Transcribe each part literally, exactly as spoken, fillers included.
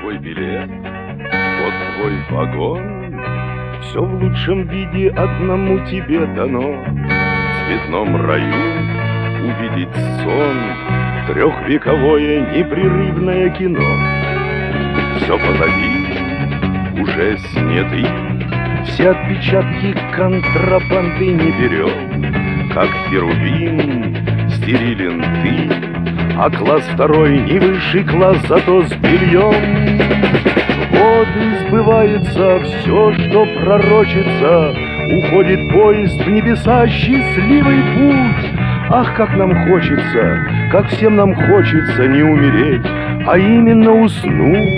твой билет, вот твой вагон. Все в лучшем виде одному тебе дано. В цветном раю увидеть сон, трехвековое непрерывное кино. Все позади, уже сняты, все отпечатки контрабанды не берем. Как херувим стерилен ты, а класс второй не высший класс, зато с бельем. Вот и сбывается все, что пророчится, уходит поезд в небеса, счастливый путь. Ах, как нам хочется, как всем нам хочется не умереть, а именно уснуть.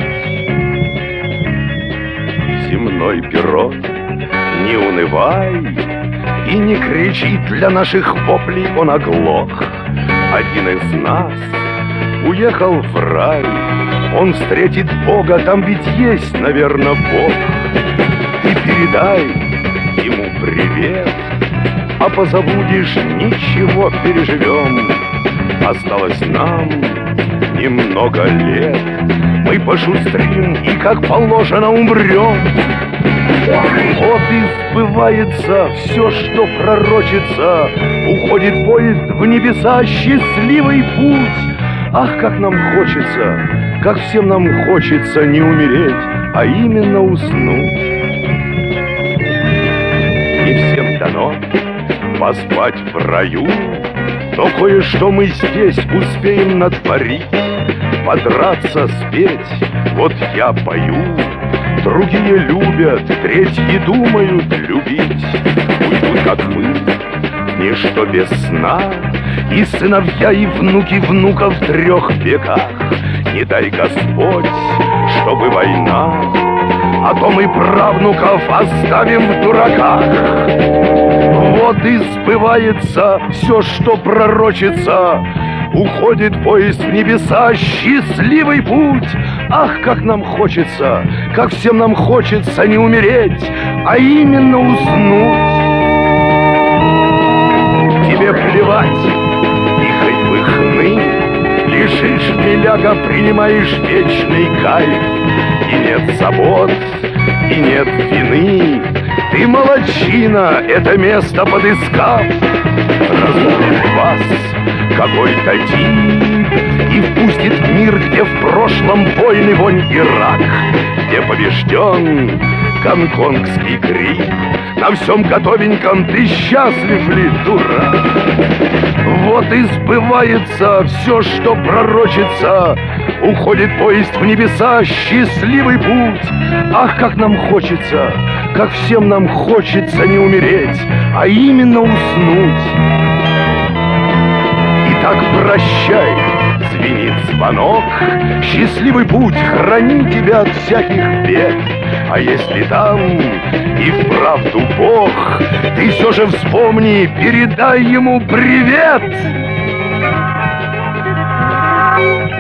Земной пирог, не унывай и не кричи, для наших воплей он оглох. Один из нас уехал в рай, он встретит Бога, там ведь есть, наверное, Бог. Ты передай ему привет, а позабудешь, ничего, переживем. Осталось нам немного лет, мы пошустрим и, как положено, умрем. Вот и сбывается все, что пророчится, уходит поезд в небеса, счастливый путь. Ах, как нам хочется, как всем нам хочется не умереть, а именно уснуть. Не всем дано поспать в раю, но кое-что мы здесь успеем натворить. Подраться, спеть, вот я пою, другие любят, третьи думают любить. Уйдут, как мы, ничто без сна, и сыновья, и внуки внуков в трех веках. Не дай Господь, чтобы война, а то мы правнуков оставим в дураках. Вот и сбывается все, что пророчится, уходит поезд в небеса, счастливый путь. Ах, как нам хочется, как всем нам хочется не умереть, а именно уснуть. Тебе плевать, и хоть бы хны, лишишь миляга, принимаешь вечный кайф. И нет забот, и нет вины, ты молодчина, это место подыскав. Разбудит вас какой-то тип и впустит в мир, где в прошлом войны, вонь и рак, где побежден гонконгский грипп. На всем готовеньком ты счастлив ли, дурак? Вот и сбывается все, что пророчится, уходит поезд в небеса, счастливый путь. Ах, как нам хочется, как всем нам хочется не умереть, а именно уснуть. Итак, прощай, звенит звонок, счастливый путь, храни тебя от всяких бед. А если там и вправду Бог, ты все же вспомни, передай ему привет.